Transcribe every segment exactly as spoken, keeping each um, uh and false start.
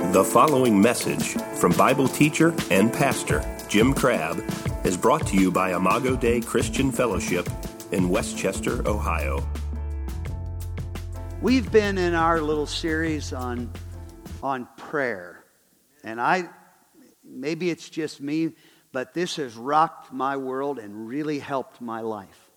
The following message from Bible teacher and pastor Jim Crabb is brought to you by Imago Dei Christian Fellowship in Westchester, Ohio. We've been in our little series on on prayer, and I maybe it's just me, but this has rocked my world and really helped my life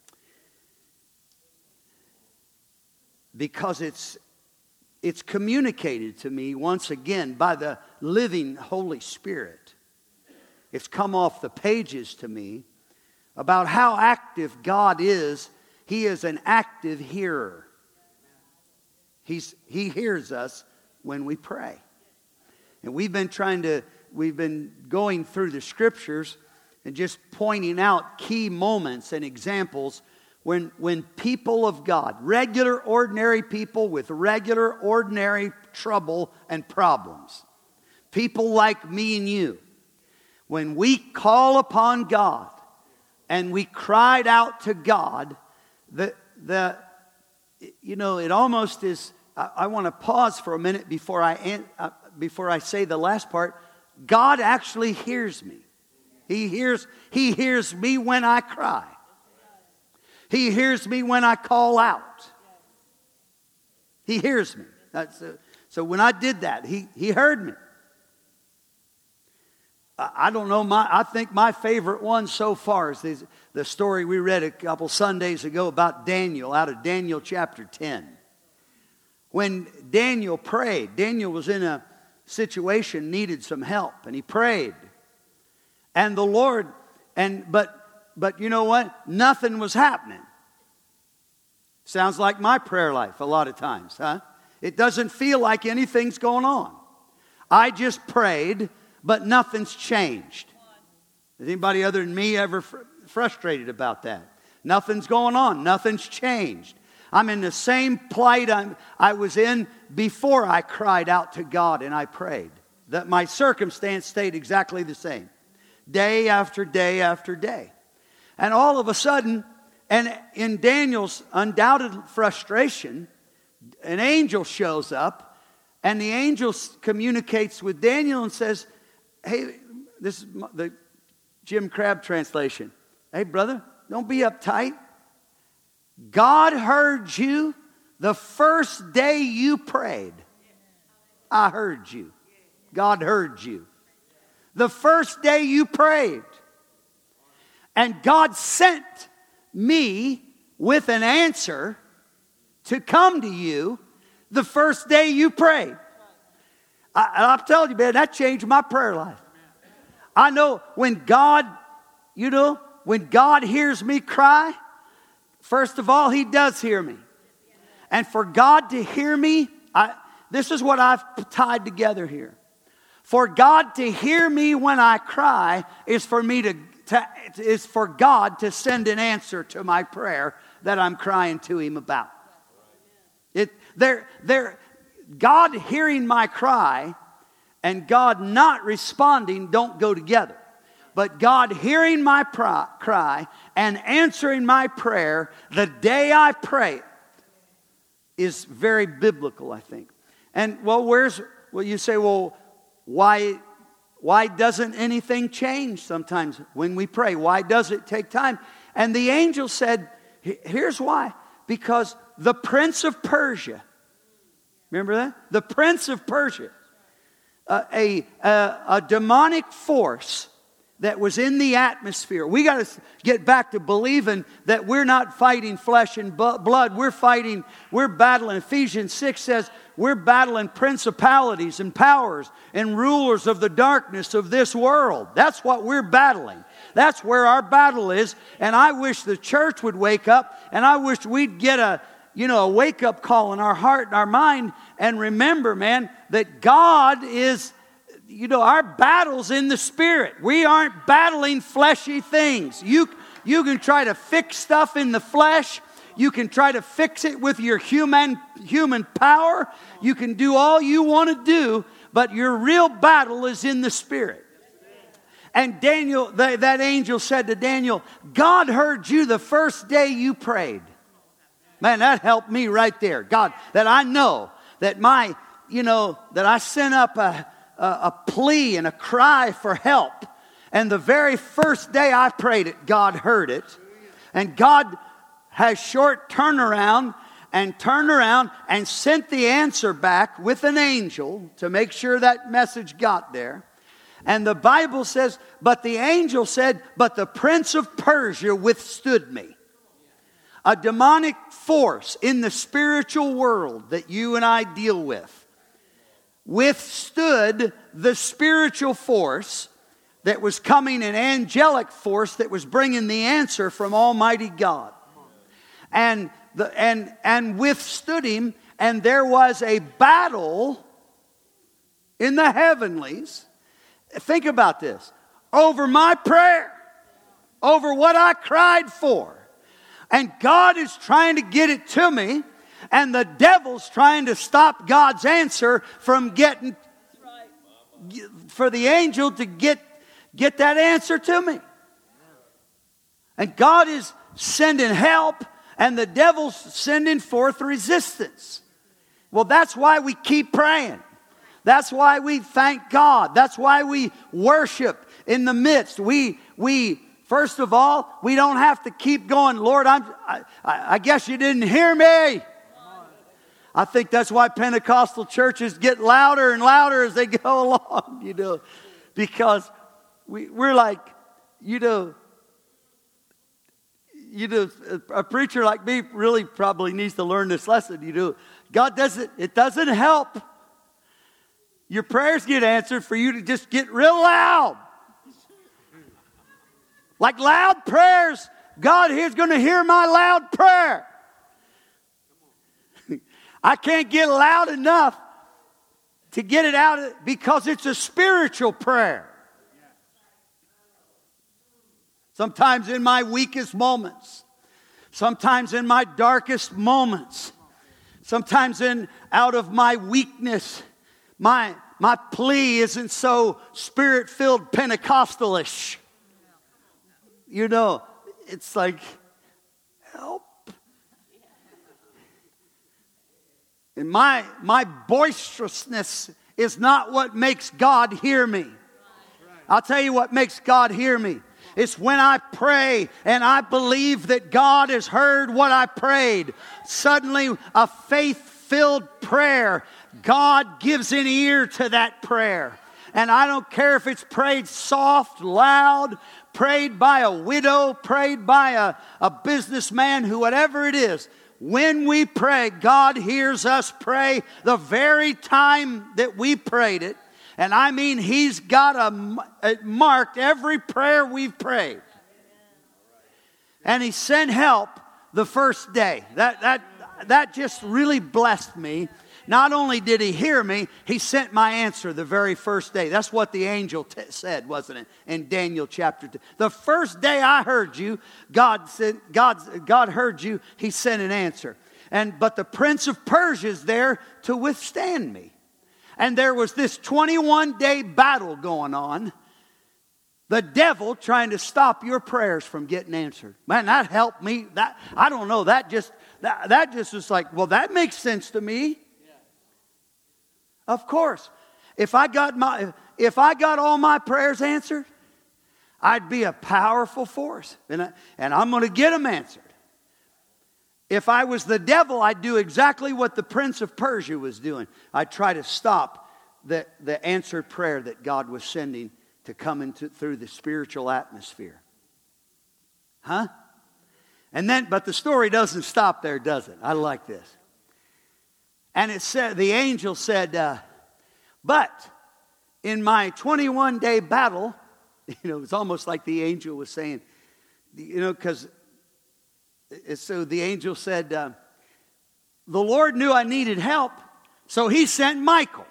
because it's it's communicated to me once again by the living Holy Spirit. It's come off the pages to me about how active God is. He is an active hearer. He's, he hears us when we pray. And we've been trying to, we've been going through the scriptures and just pointing out key moments and examples when, when people of God, regular, ordinary people with regular, ordinary trouble and problems, people like me and you, when we call upon God and we cried out to God, the, the you know, it almost is, I, I want to pause for a minute before I, uh, before I say the last part. God actually hears me. He hears, he hears me when I cry. He hears me when I call out. He hears me. That's a, so when I did that, he, he heard me. I, I don't know, my I think my favorite one so far is this, the story we read a couple Sundays ago about Daniel, out of Daniel chapter ten. When Daniel prayed, Daniel was in a situation, needed some help, and he prayed. And the Lord, and but But you know what? Nothing was happening. Sounds like my prayer life a lot of times, huh? It doesn't feel like anything's going on. I just prayed, but nothing's changed. Is anybody other than me ever fr- frustrated about that? Nothing's going on. Nothing's changed. I'm in the same plight I'm, I was in before I cried out to God and I prayed. That my circumstance stayed exactly the same. Day after day after day. And all of a sudden, and in Daniel's undoubted frustration, an angel shows up, and the angel communicates with Daniel and says, hey, this is the Jim Crabb translation. Hey, brother, don't be uptight. God heard you the first day you prayed. I heard you. God heard you. The first day you prayed. And God sent me with an answer to come to you the first day you prayed. I, I'll tell you, man, that changed my prayer life. I know when God, you know, when God hears me cry, first of all, He does hear me. And for God to hear me, I, this is what I've tied together here. For God to hear me when I cry is for me to To, is for God to send an answer to my prayer that I'm crying to Him about. It, they're, they're, God hearing my cry and God not responding don't go together. But God hearing my pry, cry and answering my prayer the day I pray is very biblical, I think. And, well, where's, well, you say, well, why... Why doesn't anything change sometimes when we pray? Why does it take time? And the angel said, here's why. Because the prince of Persia, remember that? The prince of Persia, uh, a, a, a demonic force that was in the atmosphere. We got to get back to believing that we're not fighting flesh and blood. We're fighting, we're battling. Ephesians six says, we're battling principalities and powers and rulers of the darkness of this world. That's what we're battling. That's where our battle is. And I wish the church would wake up, and I wish we'd get a, you know, a wake-up call in our heart and our mind and remember, man, that God is, you know, our battle's in the Spirit. We aren't battling fleshy things. You, you can try to fix stuff in the flesh. You can try to fix it with your human human power. You can do all you want to do, but your real battle is in the Spirit. And Daniel, that, that angel said to Daniel, God heard you the first day you prayed. Man, that helped me right there. God, that I know that my you know, that I sent up a, a, a plea and a cry for help. And the very first day I prayed it, God heard it. And God has short turnaround and turned around and sent the answer back with an angel to make sure that message got there. And the Bible says, but the angel said, but the prince of Persia withstood me. A demonic force in the spiritual world that you and I deal with withstood the spiritual force that was coming, an angelic force that was bringing the answer from Almighty God. And the and and withstood him, and there was a battle in the heavenlies. Think about this. Over my prayer. Over what I cried for. And God is trying to get it to me. And the devil's trying to stop God's answer from getting, for the angel to get, get that answer to me. And God is sending help, and the devil's sending forth resistance. Well, that's why we keep praying. That's why we thank God. That's why we worship in the midst. We, we first of all, we don't have to keep going, Lord, I'm, I, I guess you didn't hear me. I think that's why Pentecostal churches get louder and louder as they go along, you know, because we, we're like, you know, you know, a preacher like me really probably needs to learn this lesson, you know. God doesn't, it doesn't help your prayers get answered for you to just get real loud. Like loud prayers, God is going to hear my loud prayer. I can't get loud enough to get it out because it's a spiritual prayer. Sometimes in my weakest moments, sometimes in my darkest moments, sometimes in out of my weakness, my my plea isn't so spirit-filled Pentecostalish. You know, it's like, help. And my, my boisterousness is not what makes God hear me. I'll tell you what makes God hear me. It's when I pray and I believe that God has heard what I prayed. Suddenly, a faith-filled prayer, God gives an ear to that prayer. And I don't care if it's prayed soft, loud, prayed by a widow, prayed by a, a businessman, who, whatever it is. When we pray, God hears us pray the very time that we prayed it. And I mean, He's got a, a marked every prayer we've prayed. And He sent help the first day. That, that, that just really blessed me. Not only did He hear me, He sent my answer the very first day. That's what the angel t- said, wasn't it? In Daniel chapter two. The first day I heard you, God said, God, God heard you, He sent an answer. And but the prince of Persia is there to withstand me. And there was this twenty-one day battle going on. The devil trying to stop your prayers from getting answered. Man, that helped me. That I don't know. That just that, that just was like, well, that makes sense to me. Of course, if I got my if I got all my prayers answered, I'd be a powerful force, and I, and I'm going to get them answered. If I was the devil, I'd do exactly what the prince of Persia was doing. I'd try to stop the the answered prayer that God was sending to come into through the spiritual atmosphere. Huh? And then, but the story doesn't stop there, does it? I like this. And it said, the angel said, uh, but in my twenty-one day battle, you know, it's almost like the angel was saying, you know, because so the angel said, uh, the Lord knew I needed help, so He sent Michael.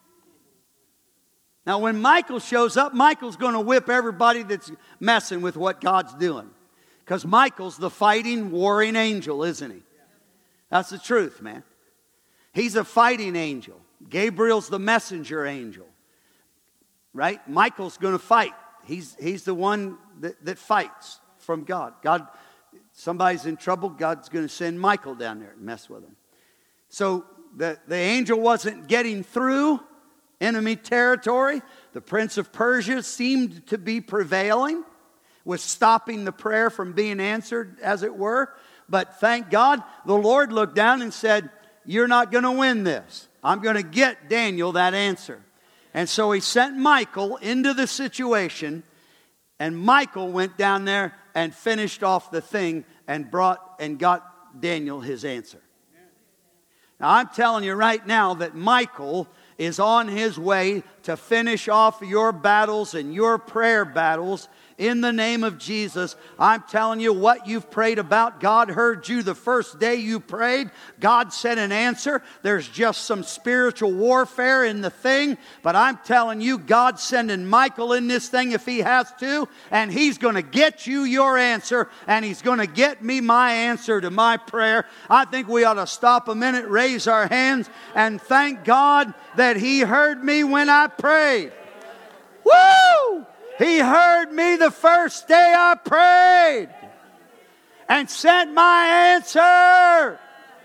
Now, when Michael shows up, Michael's going to whip everybody that's messing with what God's doing. Because Michael's the fighting, warring angel, isn't he? That's the truth, man. He's a fighting angel. Gabriel's the messenger angel. Right? Michael's going to fight. He's, he's the one that, that fights from God. God, somebody's in trouble, God's going to send Michael down there and mess with them. So the, the angel wasn't getting through enemy territory. The prince of Persia seemed to be prevailing, was stopping the prayer from being answered, as it were. But thank God, the Lord looked down and said, you're not going to win this. I'm going to get Daniel that answer. And so he sent Michael into the situation, and Michael went down there and finished off the thing and brought and got Daniel his answer. Now I'm telling you right now that Michael is on his way to finish off your battles and your prayer battles in the name of Jesus. I'm telling you, what you've prayed about, God heard you the first day you prayed. God sent an answer. There's just some spiritual warfare in the thing, but I'm telling you, God's sending Michael in this thing if he has to, and he's going to get you your answer, and he's going to get me my answer to my prayer. I think we ought to stop a minute, raise our hands, and thank God that he heard me when I prayed. Woo! He heard me the first day I prayed and sent my answer.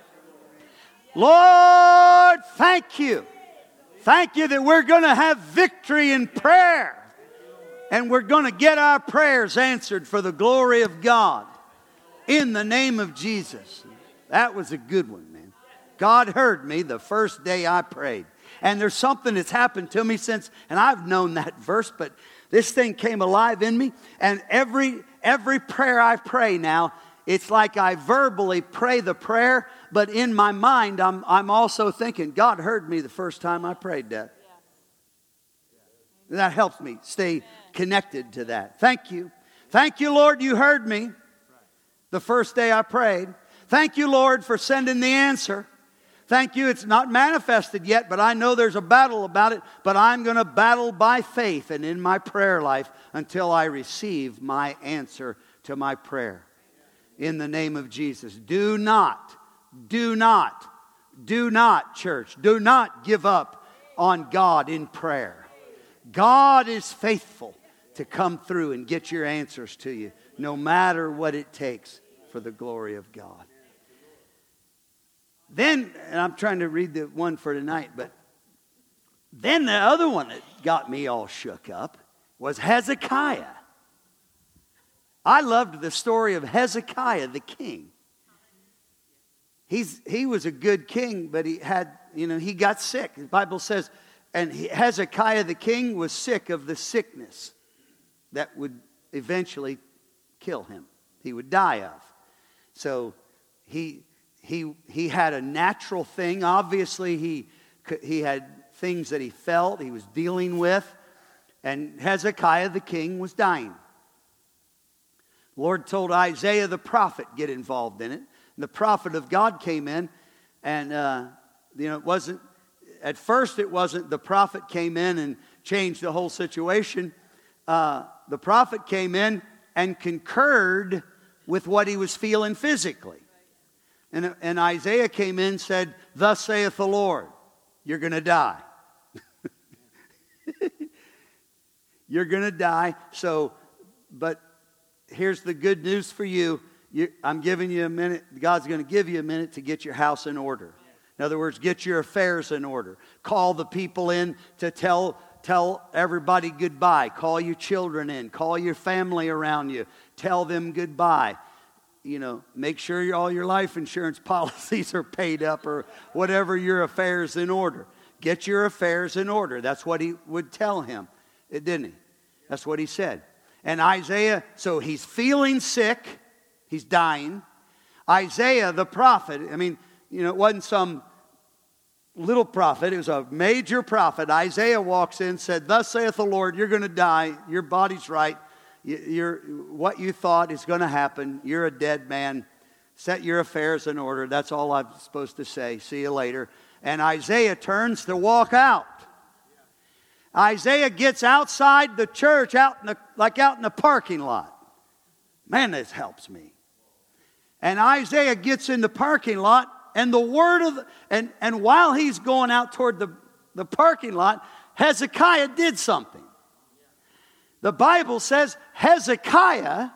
Lord, thank you. Thank you that we're going to have victory in prayer. And we're going to get our prayers answered for the glory of God. In the name of Jesus. That was a good one, man. God heard me the first day I prayed. And there's something that's happened to me since, and I've known that verse, but this thing came alive in me, and every every prayer I pray now, it's like I verbally pray the prayer, but in my mind, I'm I'm also thinking, God heard me the first time I prayed that. And that helps me stay connected to that. Thank you. Thank you, Lord, you heard me the first day I prayed. Thank you, Lord, for sending the answer. Thank you, it's not manifested yet, but I know there's a battle about it. But I'm going to battle by faith and in my prayer life until I receive my answer to my prayer. In the name of Jesus. Do not, do not, do not, church, do not give up on God in prayer. God is faithful to come through and get your answers to you, no matter what it takes, for the glory of God. Then, and I'm trying to read the one for tonight, but then the other one that got me all shook up was Hezekiah. I loved the story of Hezekiah the king. He's, he was a good king, but he had, you know, he got sick. The Bible says, and he, Hezekiah the king was sick of the sickness that would eventually kill him. He would die of. So he... He he had a natural thing. Obviously, he he had things that he felt, he was dealing with. And Hezekiah the king was dying. The Lord told Isaiah the prophet get involved in it. And the prophet of God came in. And, uh, you know, it wasn't, at first it wasn't the prophet came in and changed the whole situation. Uh, the prophet came in and concurred with what he was feeling physically. And, and Isaiah came in and said, thus saith the Lord, you're going to die. You're going to die. So, but here's the good news for you. you. I'm giving you a minute. God's going to give you a minute to get your house in order. In other words, get your affairs in order. Call the people in to tell, tell everybody goodbye. Call your children in. Call your family around you. Tell them goodbye. You know, make sure your, all your life insurance policies are paid up or whatever your affairs in order. Get your affairs in order. That's what he would tell him, it didn't he? That's what he said. And Isaiah, so he's feeling sick. He's dying. Isaiah, the prophet, I mean, you know, it wasn't some little prophet. It was a major prophet. Isaiah walks in and said, thus saith the Lord, you're going to die. Your body's right. You're, what you thought is going to happen. You're a dead man. Set your affairs in order. That's all I'm supposed to say. See you later. And Isaiah turns to walk out. Isaiah gets outside the church, out in the, like out in the parking lot. Man, this helps me. And Isaiah gets in the parking lot, and the word of the, and and while he's going out toward the, the parking lot, Hezekiah did something. The Bible says Hezekiah,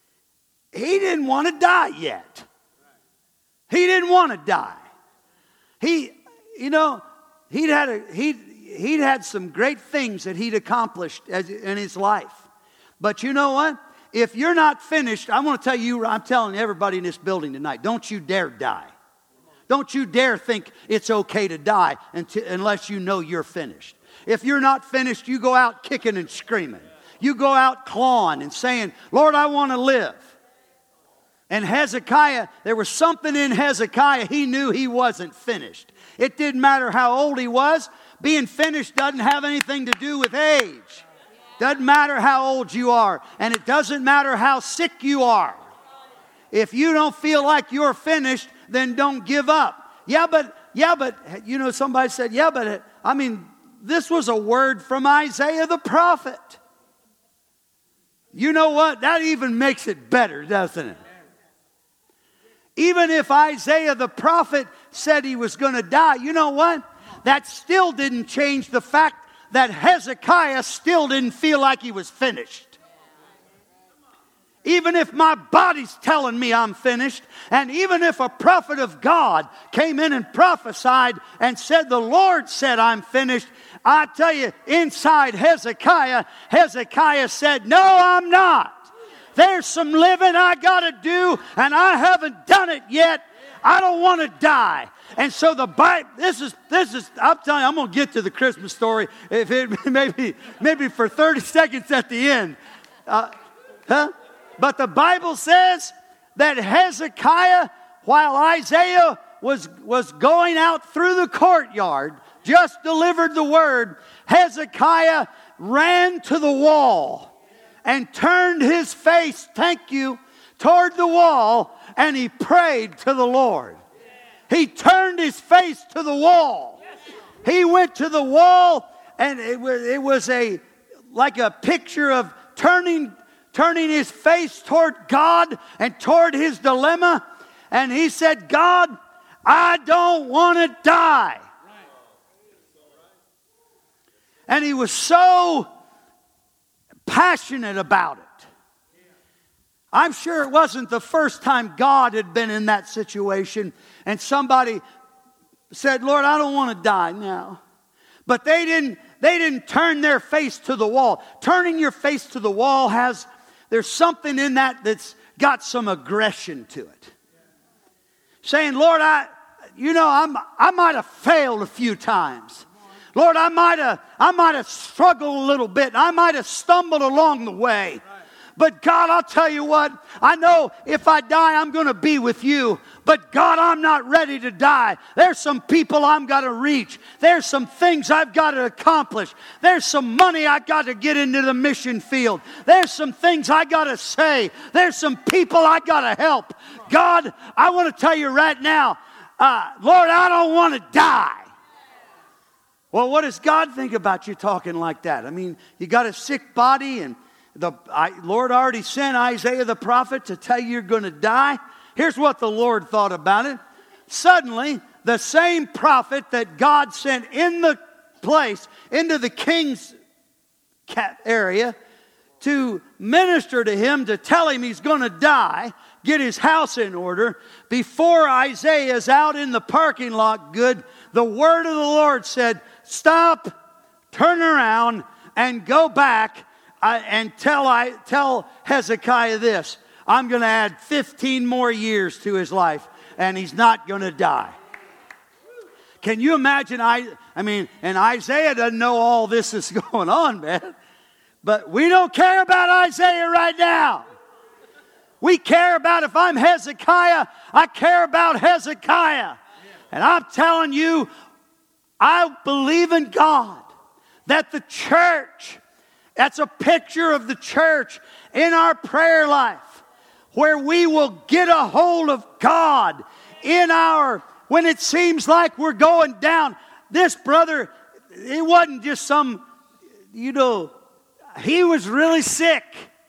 he didn't want to die yet. He didn't want to die. He, you know, he'd had a, he'd, he'd had some great things that he'd accomplished as, in his life. But you know what? If you're not finished, I want to tell you, I'm telling everybody in this building tonight, don't you dare die. Don't you dare think it's okay to die until, unless you know you're finished. If you're not finished, you go out kicking and screaming. You go out clawing and saying, Lord, I want to live. And Hezekiah, there was something in Hezekiah, he knew he wasn't finished. It didn't matter how old he was. Being finished doesn't have anything to do with age. Doesn't matter how old you are. And it doesn't matter how sick you are. If you don't feel like you're finished, then don't give up. Yeah, but, yeah, but, you know, somebody said, yeah, but, I mean, this was a word from Isaiah the prophet. You know what? That even makes it better, doesn't it? Even if Isaiah the prophet said he was going to die, you know what? That still didn't change the fact that Hezekiah still didn't feel like he was finished. Even if my body's telling me I'm finished, and even if a prophet of God came in and prophesied and said, the Lord said I'm finished, I tell you, inside Hezekiah, Hezekiah said, no, I'm not. There's some living I got to do, and I haven't done it yet. I don't want to die. And so the Bible, this is, this is, I'm telling you, I'm going to get to the Christmas story, if it maybe, maybe for thirty seconds at the end. Uh, huh? But the Bible says that Hezekiah, while Isaiah was, was going out through the courtyard, just delivered the word, Hezekiah ran to the wall and turned his face, thank you, toward the wall, and he prayed to the Lord. He turned his face to the wall. He went to the wall, and it was, it was a like a picture of turning turning his face toward God and toward his dilemma. And he said, God, I don't want to die. And he was so passionate about it. I'm sure it wasn't the first time God had been in that situation and somebody said, Lord, I don't want to die now. But they didn't, they didn't turn their face to the wall. Turning your face to the wall has, there's something in that that's got some aggression to it. Saying, Lord, I, you know, I'm, I might have failed a few times. Lord, I might have, I might have struggled a little bit. I might have stumbled along the way. But God, I'll tell you what, I know if I die, I'm going to be with you. But God, I'm not ready to die. There's some people I'm got to reach. There's some things I've got to accomplish. There's some money I've got to get into the mission field. There's some things I got to say. There's some people I got to help. God, I want to tell you right now, uh, Lord, I don't want to die. Well, what does God think about you talking like that? I mean, you got a sick body, and the I, Lord already sent Isaiah the prophet to tell you you're going to die. Here's what the Lord thought about it. Suddenly, the same prophet that God sent in the place, into the king's area, to minister to him, to tell him he's going to die, get his house in order, before Isaiah's out in the parking lot good, the word of the Lord said, stop, turn around, and go back uh, and tell, I, tell Hezekiah this. I'm going to add fifteen more years to his life, and he's not going to die. Can you imagine? I, I mean, and Isaiah doesn't know all this is going on, man. But we don't care about Isaiah right now. We care about, if I'm Hezekiah, I care about Hezekiah. And I'm telling you, I believe in God that the church, that's a picture of the church in our prayer life, where we will get a hold of God in our, when it seems like we're going down. This brother, it wasn't just some, you know, he was really sick.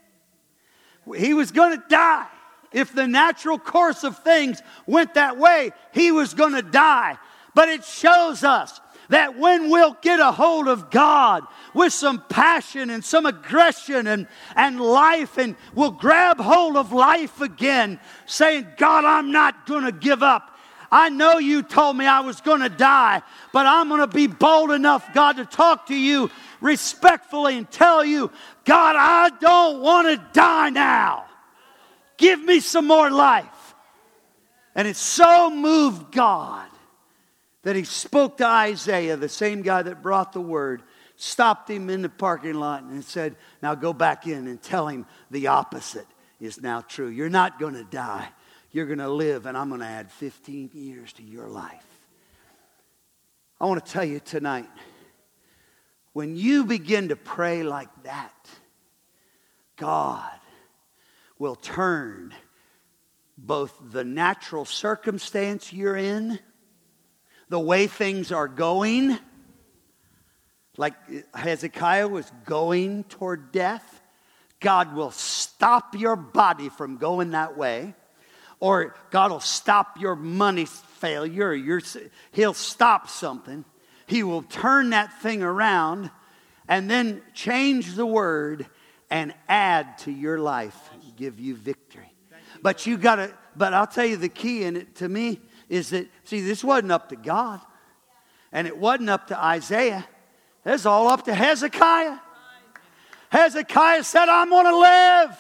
He was going to die. If the natural course of things went that way, he was going to die. But it shows us that when we'll get a hold of God with some passion and some aggression and, and life, and we'll grab hold of life again, saying, God, I'm not going to give up. I know you told me I was going to die, but I'm going to be bold enough, God, to talk to you respectfully and tell you, God, I don't want to die now. Give me some more life. And it so moved God that he spoke to Isaiah, the same guy that brought the word, stopped him in the parking lot and said, now go back in and tell him the opposite is now true. You're not going to die. You're going to live, and I'm going to add fifteen years to your life. I want to tell you tonight, when you begin to pray like that, God will turn both the natural circumstance you're in, the way things are going, like Hezekiah was going toward death, God will stop your body from going that way. Or God will stop your money failure. Your, he'll stop something. He will turn that thing around and then change the word and add to your life, give you victory. But you got to, but I'll tell you the key in it to me is that, see, this wasn't up to God. And it wasn't up to Isaiah. It's all up to Hezekiah. Hezekiah said, I'm going to live.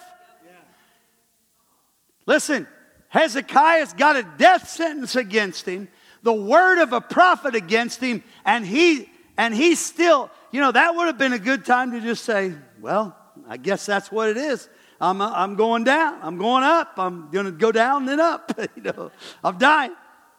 Listen, Hezekiah's got a death sentence against him, the word of a prophet against him, and he and he still, you know, that would have been a good time to just say, well, I guess that's what it is. I'm I'm going down. I'm going up. I'm going to go down and up. You know, I'm dying.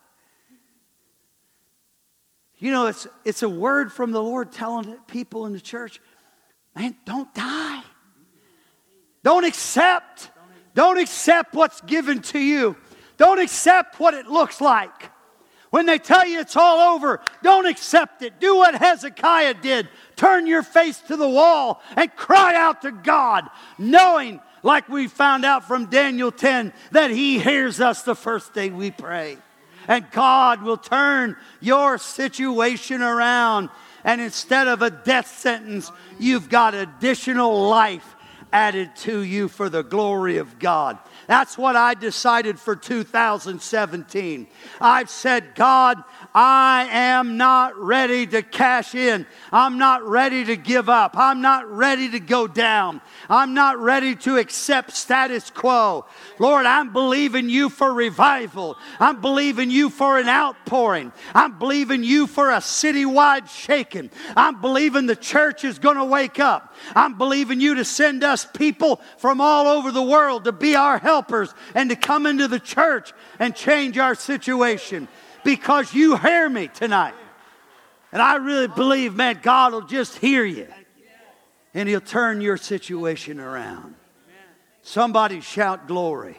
You know, it's it's a word from the Lord telling people in the church, man, don't die. Don't accept. Don't accept what's given to you. Don't accept what it looks like. When they tell you it's all over, don't accept it. Do what Hezekiah did. Turn your face to the wall and cry out to God, knowing, like we found out from Daniel ten, that He hears us the first day we pray. And God will turn your situation around. And instead of a death sentence, you've got additional life added to you for the glory of God. That's what I decided for two thousand seventeen. I've said, God, I am not ready to cash in. I'm not ready to give up. I'm not ready to go down. I'm not ready to accept status quo. Lord, I'm believing you for revival. I'm believing you for an outpouring. I'm believing you for a citywide shaking. I'm believing the church is going to wake up. I'm believing you to send us people from all over the world to be our helpers and to come into the church and change our situation, because you hear me tonight. And I really believe, man, God will just hear you and He'll turn your situation around. Somebody shout glory.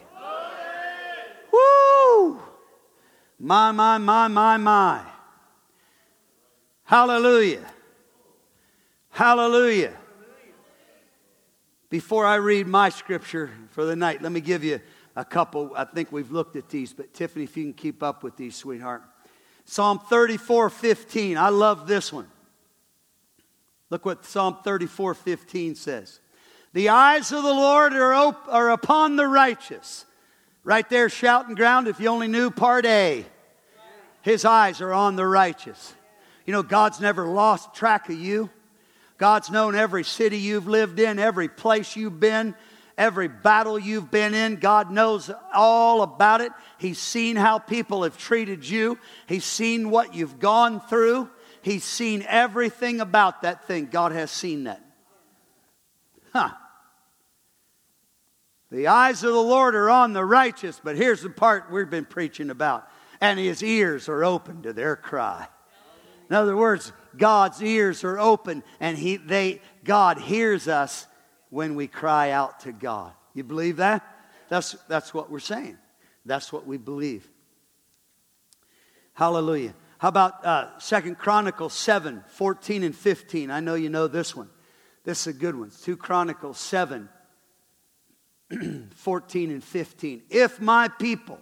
Woo! My, my, my, my, my. Hallelujah. Hallelujah. Before I read my scripture for the night, let me give you a couple. I think we've looked at these, but Tiffany, if you can keep up with these, sweetheart. Psalm thirty-four fifteen. I love this one. Look what Psalm thirty-four fifteen says. The eyes of the Lord are, op- are upon the righteous. Right there, shouting ground, if you only knew part A. His eyes are on the righteous. You know, God's never lost track of you. God's known every city you've lived in, every place you've been, every battle you've been in. God knows all about it. He's seen how people have treated you. He's seen what you've gone through. He's seen everything about that thing. God has seen that. Huh. The eyes of the Lord are on the righteous, but here's the part we've been preaching about. And His ears are open to their cry. In other words, God's ears are open, and he, they, God hears us when we cry out to God. You believe that? That's, that's what we're saying. That's what we believe. Hallelujah. How about uh, Second Chronicles seven, fourteen and fifteen? I know you know this one. This is a good one. Second Chronicles seven, fourteen and fifteen. If my people,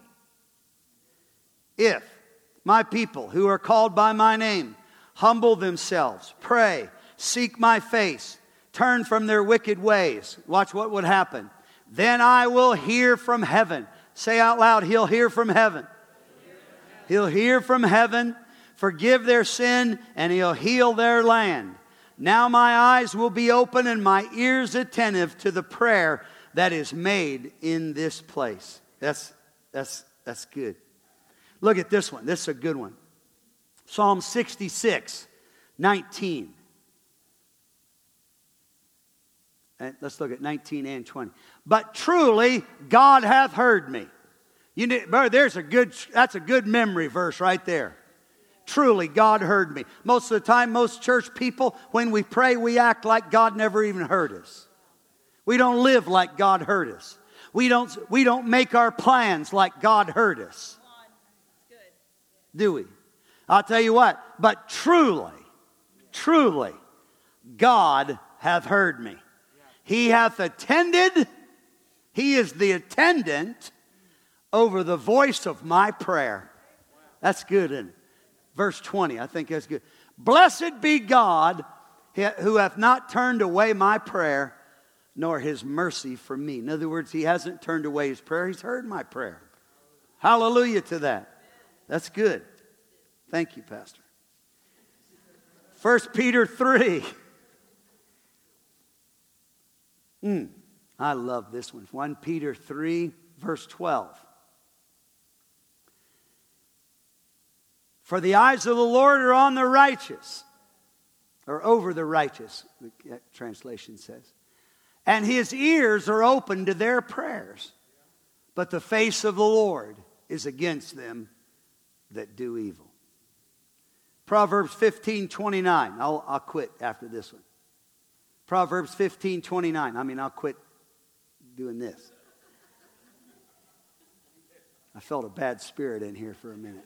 if my people who are called by my name humble themselves, pray, seek my face, turn from their wicked ways. Watch what would happen. Then I will hear from heaven. Say out loud, He'll hear from heaven. He'll hear from heaven, forgive their sin, and He'll heal their land. Now my eyes will be open and my ears attentive to the prayer that is made in this place. That's, that's, that's good. Look at this one. This is a good one. Psalm sixty-six, nineteen. And let's look at nineteen and twenty. But truly, God hath heard me. You need, there's a good, that's a good memory verse right there. Truly, God heard me. Most of the time, most church people, when we pray, we act like God never even heard us. We don't live like God heard us. We don't, we don't make our plans like God heard us. Do we? I'll tell you what, but truly, truly, God hath heard me. He hath attended, He is the attendant over the voice of my prayer. That's good, isn't it? Verse twenty, I think that's good. Blessed be God who hath not turned away my prayer, nor His mercy from me. In other words, He hasn't turned away His prayer. He's heard my prayer. Hallelujah to that. That's good. Thank you, Pastor. First Peter three. Mm, I love this one. First Peter three, verse twelve. For the eyes of the Lord are on the righteous, or over the righteous, the translation says. And His ears are open to their prayers. But the face of the Lord is against them that do evil. Proverbs fifteen twenty-nine. I'll, I'll quit after this one. Proverbs fifteen twenty-nine. I mean, I'll quit doing this. I felt a bad spirit in here for a minute.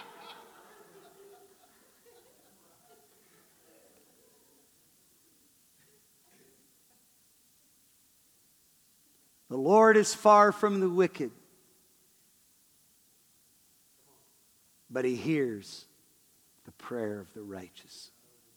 The Lord is far from the wicked, but He hears the prayer of the righteous.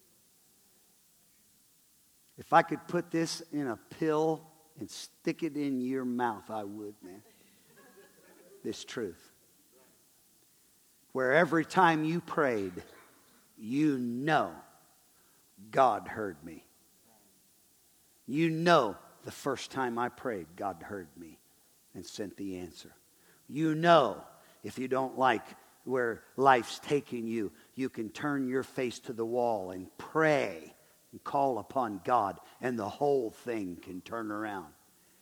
If I could put this in a pill and stick it in your mouth, I would, man. This truth. Where every time you prayed, you know God heard me. You know the first time I prayed, God heard me and sent the answer. You know, if you don't like where life's taking you, you can turn your face to the wall and pray and call upon God, and the whole thing can turn around.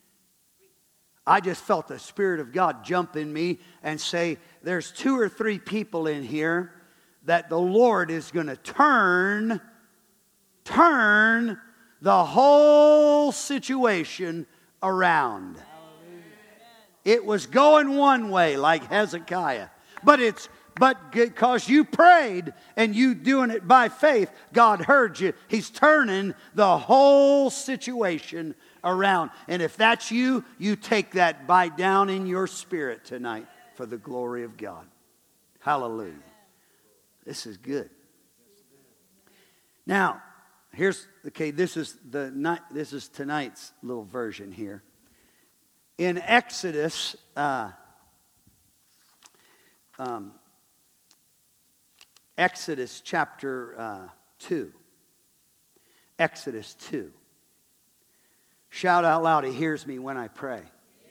I just felt the Spirit of God jump in me and say, there's two or three people in here that the Lord is going to turn, turn the whole situation around. It was going one way like Hezekiah. But it's but because you prayed and you doing it by faith, God heard you. He's turning the whole situation around. And if that's you, you take that by down in your spirit tonight for the glory of God. Hallelujah. This is good. Now, here's okay. This is the night. This is tonight's little version here. In Exodus, uh, um, Exodus chapter uh, two. Exodus two. Shout out loud! He hears me when I pray.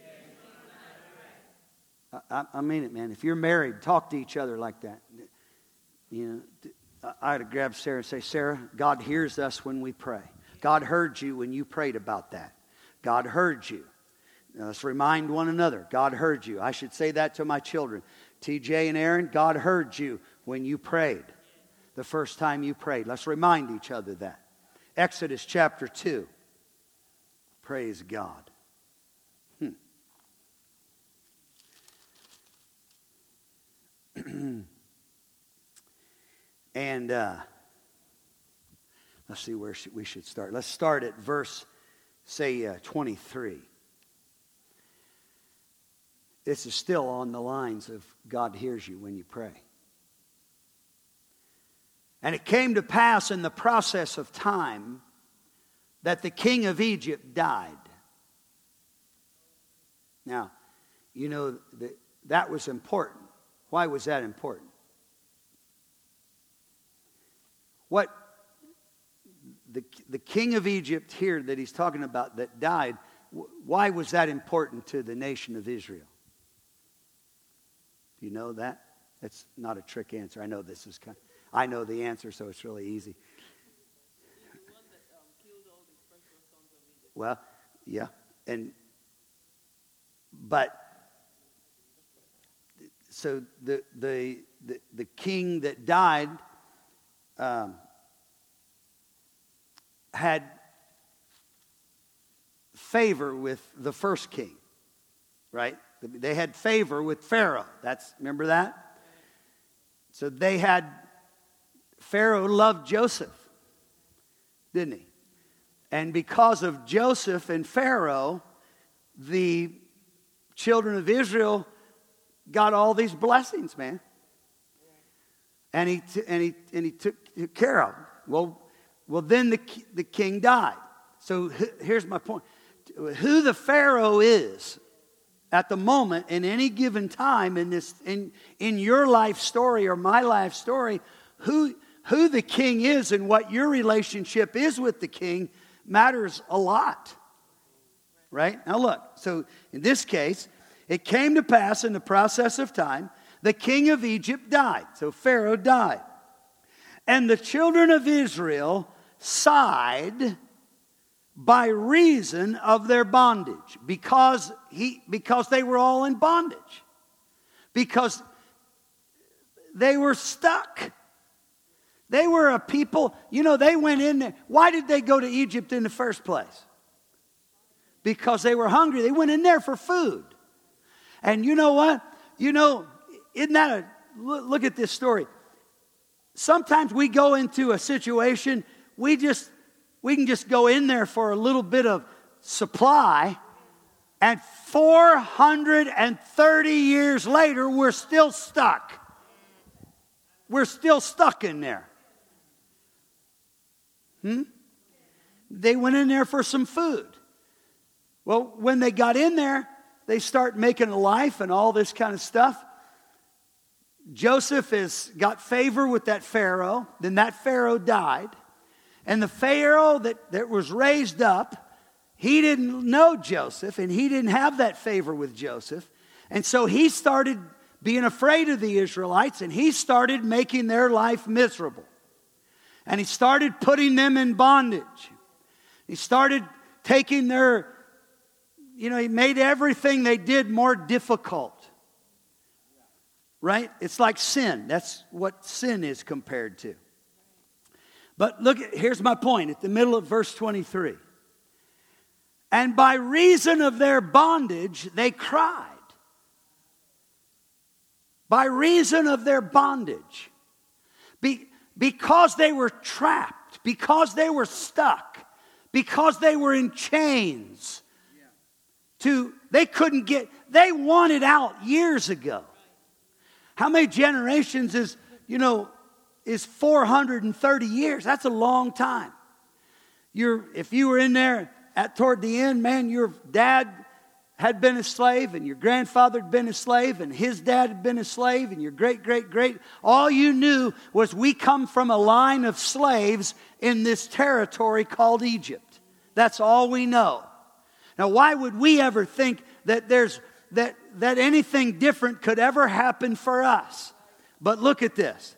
I, I mean it, man. If you're married, talk to each other like that. You know, I had to grab Sarah and say, Sarah, God hears us when we pray. God heard you when you prayed about that. God heard you. Now, let's remind one another. God heard you. I should say that to my children. T J and Aaron, God heard you when you prayed. The first time you prayed. Let's remind each other that. Exodus chapter two. Praise God. Hmm. And uh, let's see where we should start. Let's start at verse, say, uh, twenty-three. This is still on the lines of God hears you when you pray. And it came to pass in the process of time that the king of Egypt died. Now, you know that that was important. Why was that important? what the, the king of Egypt here that he's talking about that died, why was that important to the nation of Israel? Do you know that? That's not a trick answer. I know this is kind of, I know the answer, so it's really easy. Well, yeah, and but so the the the, the king that died um, had favor with the first king, right? They had favor with Pharaoh. That's, remember that? So they had, Pharaoh loved Joseph, didn't he? And because of Joseph and Pharaoh, the children of Israel got all these blessings, man. And he t- and he and he took, took care of them. Well, well, then the the king died. So here's my point: who the Pharaoh is at the moment, in any given time in this in in your life story or my life story, who who the king is and what your relationship is with the king matters a lot. Right? Now look, so in this case, it came to pass in the process of time, the king of Egypt died. So Pharaoh died. And the children of Israel sighed by reason of their bondage, because he because they were all in bondage, because they were stuck. They were a people, you know, they went in there. Why did they go to Egypt in the first place? Because they were hungry. They went in there for food. And you know what? You know, isn't that a, look at this story. Sometimes we go into a situation, we just We can just go in there for a little bit of supply, and four hundred thirty years later, we're still stuck. We're still stuck in there. Hmm? They went in there for some food. Well, when they got in there, they start making a life and all this kind of stuff. Joseph has got favor with that Pharaoh. Then that Pharaoh died. And the Pharaoh that, that was raised up, he didn't know Joseph, and he didn't have that favor with Joseph. And so he started being afraid of the Israelites, and he started making their life miserable. And he started putting them in bondage. He started taking their, you know, he made everything they did more difficult. Right? It's like sin. That's what sin is compared to. But look, here's my point at the middle of verse twenty-three. And by reason of their bondage, they cried. By reason of their bondage. Be, because they were trapped. Because they were stuck. Because they were in chains. To, they couldn't get, they wanted out years ago. How many generations is, you know, is four hundred thirty years. That's a long time. You're, if you were in there at toward the end, man, your dad had been a slave, and your grandfather had been a slave, and his dad had been a slave, and your great, great, great. All you knew was we come from a line of slaves in this territory called Egypt. That's all we know. Now, why would we ever think that there's that that anything different could ever happen for us? But look at this.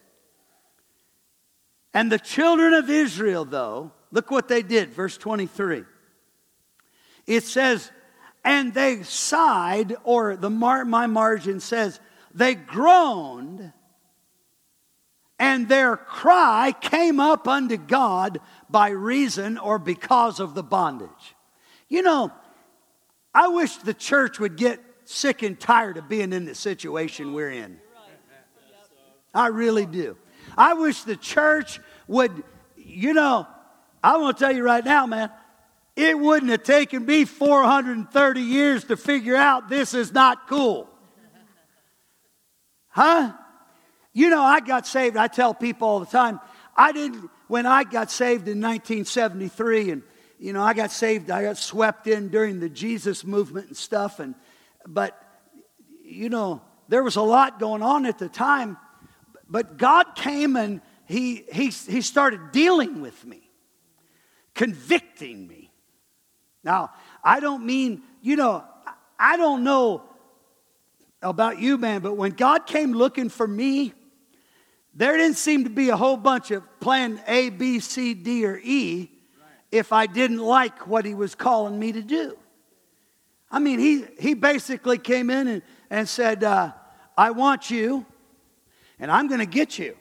And the children of Israel, though, look what they did, verse twenty-three. It says, and they sighed, or the mar- my margin says, they groaned, and their cry came up unto God by reason or because of the bondage. You know, I wish the church would get sick and tired of being in the situation we're in. I really do. I wish the church would, you know, I want to tell you right now, man, it wouldn't have taken me four hundred thirty years to figure out this is not cool. Huh? You know, I got saved. I tell people all the time, I didn't, when I got saved in nineteen seventy-three, and, you know, I got saved, I got swept in during the Jesus movement and stuff, and, but, you know, there was a lot going on at the time. But God came and he, he, he started dealing with me, convicting me. Now, I don't mean, you know, I don't know about you, man, but when God came looking for me, there didn't seem to be a whole bunch of plan A, B, C, D, or E if I didn't like what he was calling me to do. I mean, he, he basically came in and, and said, uh, I want you, and I'm going to get you.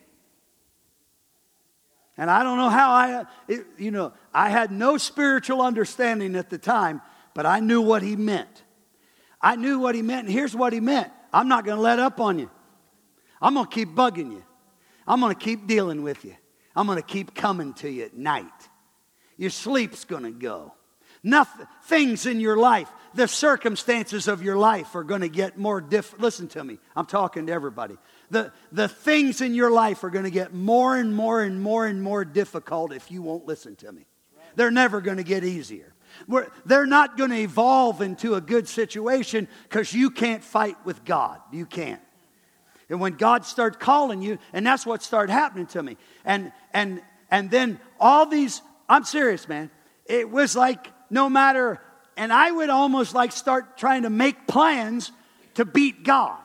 And I don't know how I, it, you know, I had no spiritual understanding at the time, but I knew what he meant. I knew what he meant, and here's what he meant. I'm not going to let up on you. I'm going to keep bugging you. I'm going to keep dealing with you. I'm going to keep coming to you at night. Your sleep's going to go. Nothing, things in your life, the circumstances of your life are going to get more difficult. Listen to me. I'm talking to everybody. The, the things in your life are going to get more and more and more and more difficult if you won't listen to me. They're never going to get easier. We're, they're not going to evolve into a good situation because you can't fight with God. You can't. And when God starts calling you, and that's what started happening to me. And and and then all these, I'm serious, man. It was like no matter, and I would almost like start trying to make plans to beat God.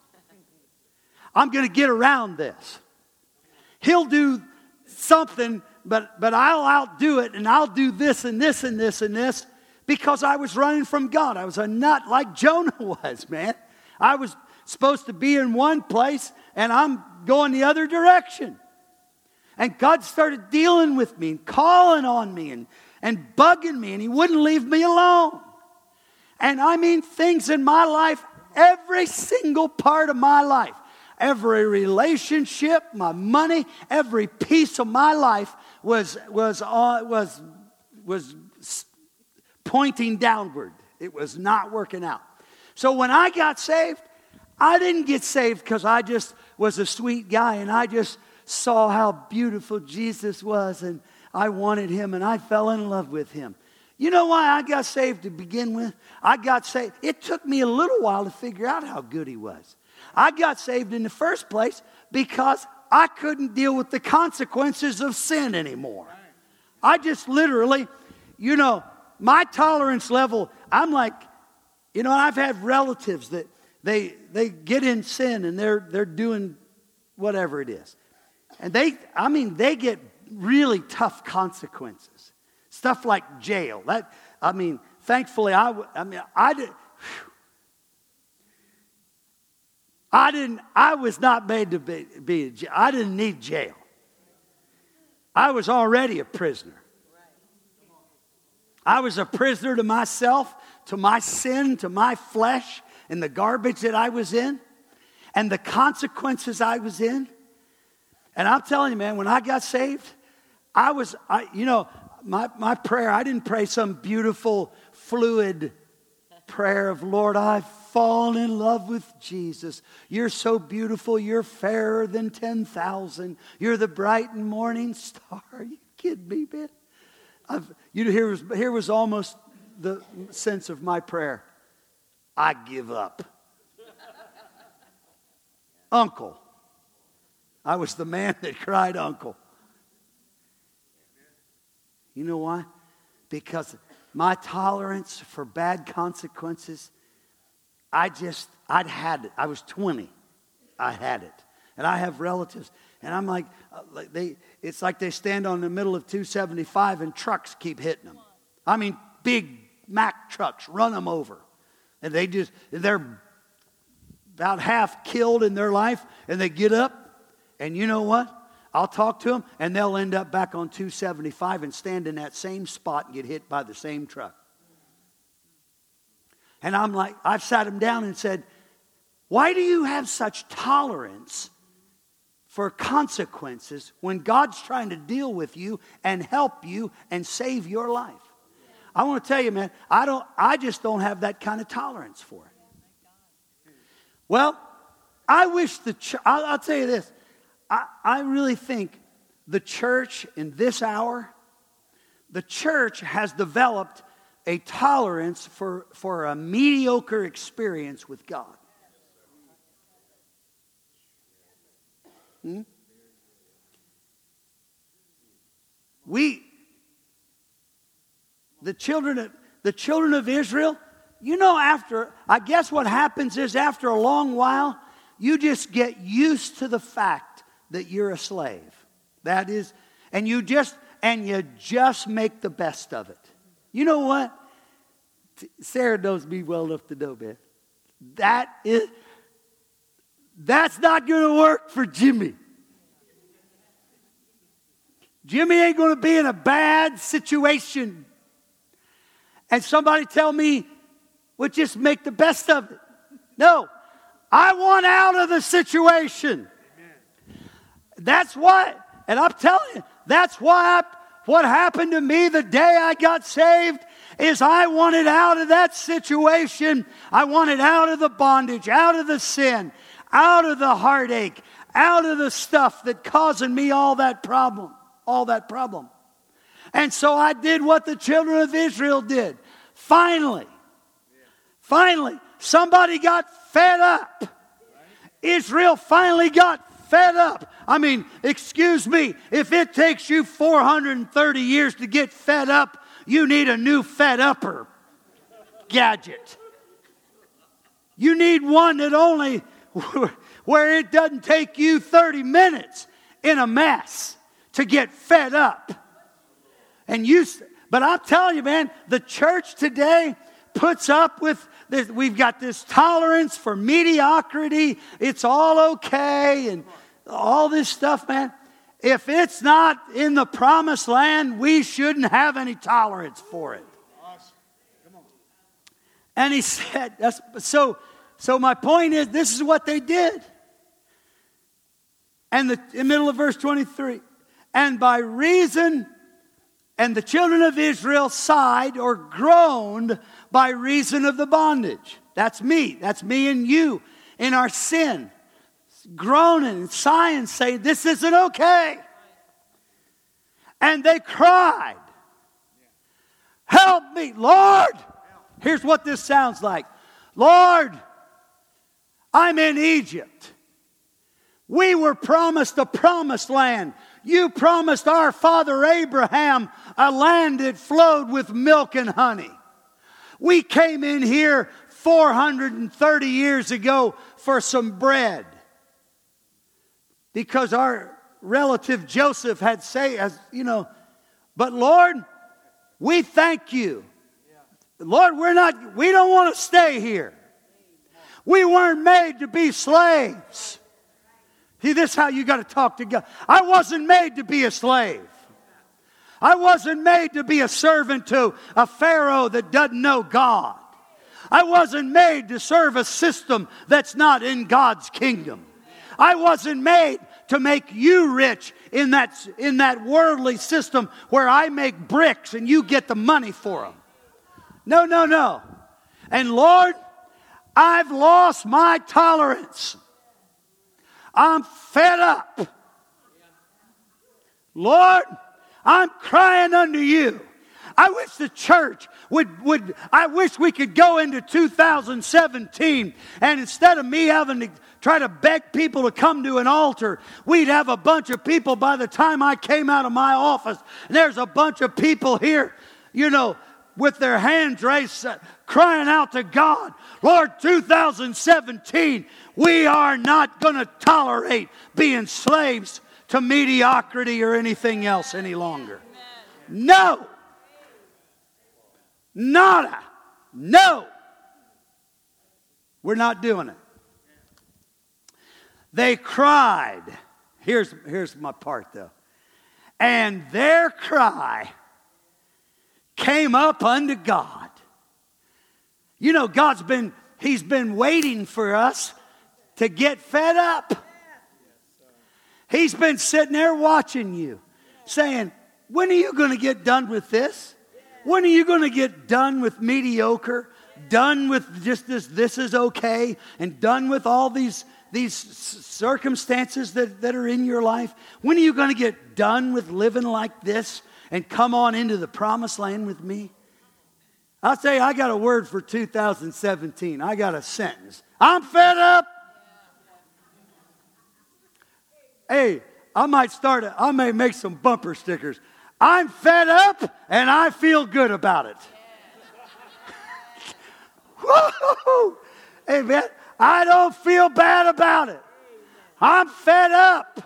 I'm going to get around this. He'll do something, but but I'll outdo it, and I'll do this and this and this and this because I was running from God. I was a nut like Jonah was, man. I was supposed to be in one place, and I'm going the other direction. And God started dealing with me and calling on me and, and bugging me, and he wouldn't leave me alone. And I mean things in my life, every single part of my life, every relationship, my money, every piece of my life was, was, uh, was, was pointing downward. It was not working out. So when I got saved, I didn't get saved because I just was a sweet guy and I just saw how beautiful Jesus was and I wanted him and I fell in love with him. You know why I got saved to begin with? I got saved. It took me a little while to figure out how good he was. I got saved in the first place because I couldn't deal with the consequences of sin anymore. I just literally, you know, my tolerance level, I'm like, you know, I've had relatives that They they get in sin and they're they're doing whatever it is. And they, I mean, they get really tough consequences. Stuff like jail. That, I mean, thankfully, I, I mean, I did. Whew. I didn't. I was not made to be, be. I didn't need jail. I was already a prisoner. I was a prisoner to myself, to my sin, to my flesh, and the garbage that I was in, and the consequences I was in. And I'm telling you, man, when I got saved, I was, I, you know, my, my prayer, I didn't pray some beautiful, fluid prayer of, Lord, I've fallen in love with Jesus. You're so beautiful. You're fairer than ten thousand. You're the bright and morning star. Are you kidding me, man? I've, you know, here was, here was almost the sense of my prayer. I give up. Uncle. I was the man that cried uncle. You know why? Because my tolerance for bad consequences, I just, I'd had it. I was twenty. I had it. And I have relatives. And I'm like, they. it's like they stand on the middle of two seventy-five and trucks keep hitting them. I mean, big Mack trucks run them over. And they just, they're about half killed in their life. And they get up. And you know what? I'll talk to them. And they'll end up back on two seventy-five and stand in that same spot and get hit by the same truck. And I'm like, I've sat them down and said, why do you have such tolerance for consequences when God's trying to deal with you and help you and save your life? I want to tell you, man, I don't. I just don't have that kind of tolerance for it. Well, I wish the church, I'll, I'll tell you this. I, I really think the church in this hour, the church has developed a tolerance for, for a mediocre experience with God. Hmm? We, the children of, the children of Israel, you know, after, I guess what happens is after a long while, you just get used to the fact that you're a slave. That is, and you just, and you just make the best of it. You know what? Sarah knows me well enough to know, man. That is, that's not going to work for Jimmy. Jimmy ain't going to be in a bad situation. And somebody tell me, well, just make the best of it. No, I want out of the situation. Amen. That's why, and I'm telling you, that's why I, what happened to me the day I got saved is I wanted out of that situation. I wanted out of the bondage, out of the sin, out of the heartache, out of the stuff that causing me all that problem, all that problem. And so I did what the children of Israel did. Finally, finally, somebody got fed up. Israel finally got fed up. I mean, excuse me, if it takes you four hundred thirty years to get fed up, you need a new fed-upper gadget. You need one that only, where it doesn't take you thirty minutes in a mess to get fed up. And you, but I'm telling you, man, the church today puts up with this. We've got this tolerance for mediocrity. It's all okay and all this stuff, man. If it's not in the promised land, we shouldn't have any tolerance for it. Awesome. Come on. And he said, that's, so, so my point is, this is what they did. And the, in the middle of verse twenty-three, and by reason, and the children of Israel sighed or groaned by reason of the bondage. That's me. That's me and you in our sin. Groaning and sighing, saying, this isn't okay. And they cried, help me, Lord. Here's what this sounds like. Lord, I'm in Egypt. We were promised a promised land. You promised our father Abraham a land that flowed with milk and honey. We came in here four hundred thirty years ago for some bread. Because our relative Joseph had say, as you know, but Lord, we thank you. Lord, we're not, we don't want to stay here. We weren't made to be slaves. See, this is how you got to talk to God. I wasn't made to be a slave. I wasn't made to be a servant to a Pharaoh that doesn't know God. I wasn't made to serve a system that's not in God's kingdom. I wasn't made to make you rich in that, in that worldly system where I make bricks and you get the money for them. No, no, no. And Lord, I've lost my tolerance. I'm fed up. Lord, I'm crying unto you. I wish the church would, would, I wish we could go into two thousand seventeen and instead of me having to try to beg people to come to an altar, we'd have a bunch of people by the time I came out of my office. And there's a bunch of people here, you know, with their hands raised, crying out to God, Lord, two thousand seventeen, we are not going to tolerate being slaves to mediocrity or anything else any longer. No. Nada. No. We're not doing it. They cried. Here's, here's my part though. And their cry came up unto God. You know, God's been, He's been waiting for us to get fed up. He's been sitting there watching you, saying, when are you going to get done with this? When are you going to get done with mediocre? Done with just this, this is okay? And done with all these, these circumstances that, that are in your life? When are you going to get done with living like this and come on into the promised land with me? I'll say I got a word for two thousand seventeen. I got a sentence. I'm fed up. Hey, I might start, a, I may make some bumper stickers. I'm fed up and I feel good about it. Woo-hoo-hoo. Amen. I don't feel bad about it. I'm fed up.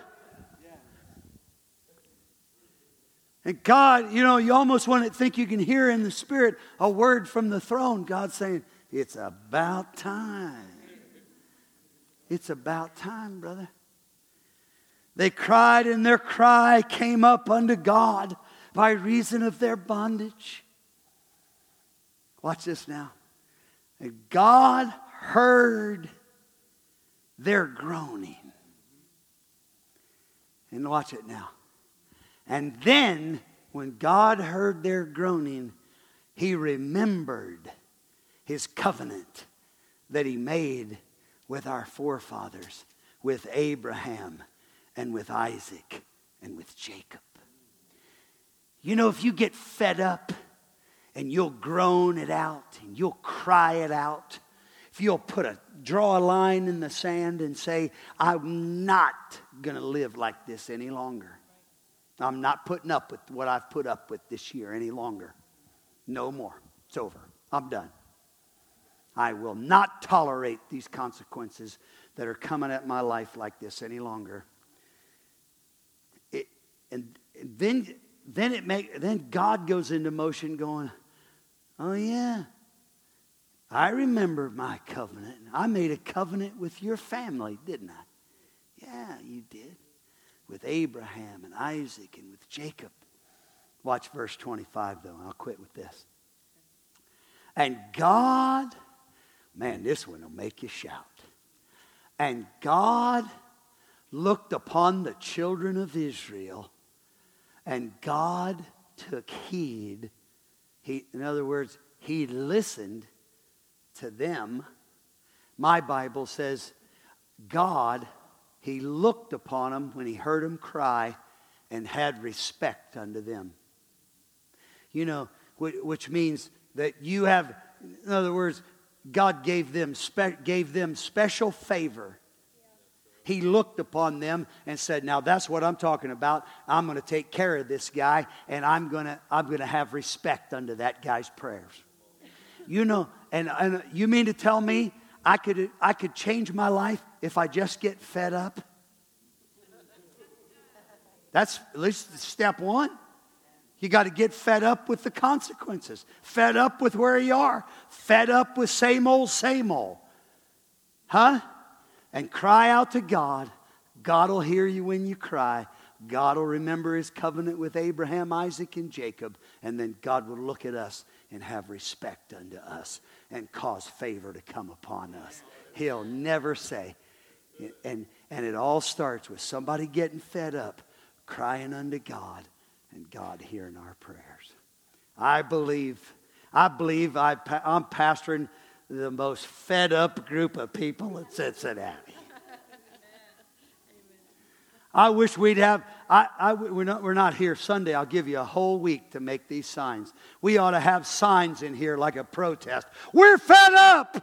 And God, you know, you almost want to think you can hear in the Spirit a word from the throne. God saying, it's about time. It's about time, brother. They cried, and their cry came up unto God by reason of their bondage. Watch this now. And God heard their groaning. And watch it now. And then, when God heard their groaning, He remembered His covenant that He made with our forefathers, with Abraham and with Isaac and with Jacob. You know, if you get fed up and you'll groan it out and you'll cry it out, if you'll put a draw a line in the sand and say, I'm not going to live like this any longer. I'm not putting up with what I've put up with this year any longer. No more. It's over. I'm done. I will not tolerate these consequences that are coming at my life like this any longer. It, and then, then it make then God goes into motion, going, "Oh yeah, I remember my covenant. I made a covenant with your family, didn't I? Yeah, you did. With Abraham and Isaac and with Jacob." Watch verse twenty-five, though. I'll quit with this. And God, man, this one will make you shout. And God looked upon the children of Israel, and God took heed. He, in other words, He listened to them. My Bible says God, He looked upon them when He heard them cry and had respect unto them. You know, which means that you have, in other words, God gave them spe- gave them special favor. He looked upon them and said, now that's what I'm talking about. I'm going to take care of this guy, and I'm going to I'm going to have respect unto that guy's prayers. You know, and, and you mean to tell me I could I could change my life if I just get fed up? That's at least step one. You got to get fed up with the consequences. Fed up with where you are. Fed up with same old, same old. Huh? And cry out to God. God will hear you when you cry. God will remember His covenant with Abraham, Isaac, and Jacob. And then God will look at us and have respect unto us and cause favor to come upon us. He'll never say. And, and it all starts with somebody getting fed up, crying unto God, and God hearing our prayers. I believe, I believe I, I'm pastoring the most fed up group of people at Cincinnati. I wish we'd have, I, I, we're, not, we're not here Sunday. I'll give you a whole week to make these signs. We ought to have signs in here like a protest. We're fed up!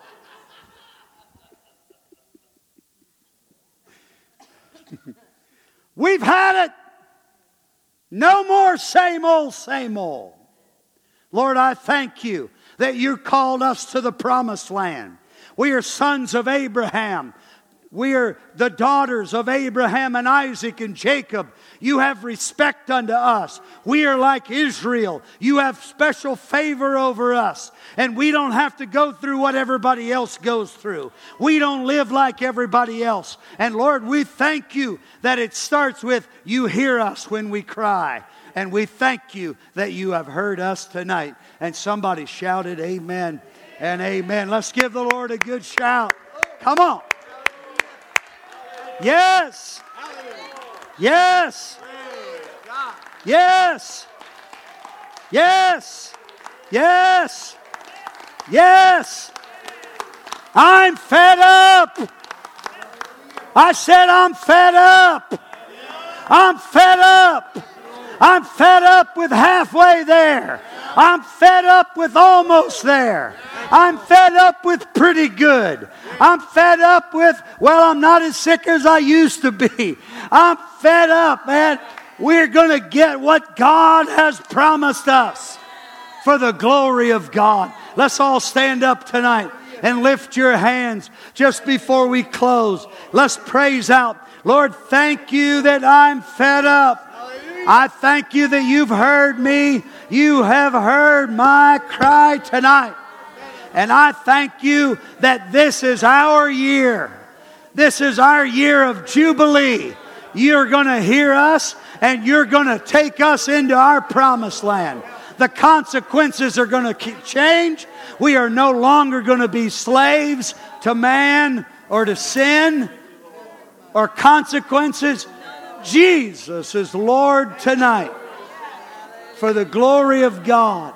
We've had it! No more same old, same old. Lord, I thank you that you called us to the promised land. We are sons of Abraham. We are the daughters of Abraham and Isaac and Jacob. You have respect unto us. We are like Israel. You have special favor over us. And we don't have to go through what everybody else goes through. We don't live like everybody else. And Lord, we thank you that it starts with you hear us when we cry. And we thank you that you have heard us tonight. And somebody shouted amen and amen. Let's give the Lord a good shout. Come on. Yes. Yes. Yes. Yes. Yes. Yes. I'm fed up. I said I'm fed up. I'm fed up. I'm fed up with halfway there. I'm fed up with almost there. I'm fed up with pretty good. I'm fed up with, well, I'm not as sick as I used to be. I'm fed up, man. we're going to get what God has promised us for the glory of God. Let's all stand up tonight and lift your hands just before we close. Let's praise out. Lord, thank you that I'm fed up. I thank you that you've heard me. You have heard my cry tonight. And I thank you that this is our year. This is our year of Jubilee. You're going to hear us and you're going to take us into our promised land. The consequences are going to change. We are no longer going to be slaves to man or to sin or consequences. Jesus is Lord tonight for the glory of God.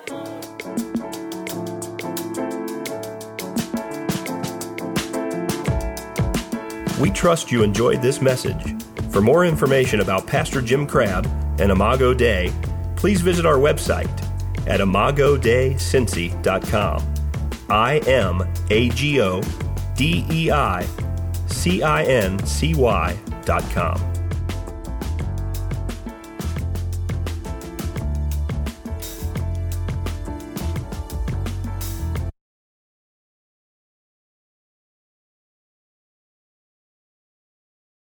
We trust you enjoyed this message. For more information about Pastor Jim Crabb and Imago Dei, please visit our website at imago dei cincy dot com. I M A G O D E I C I N C Y dot com.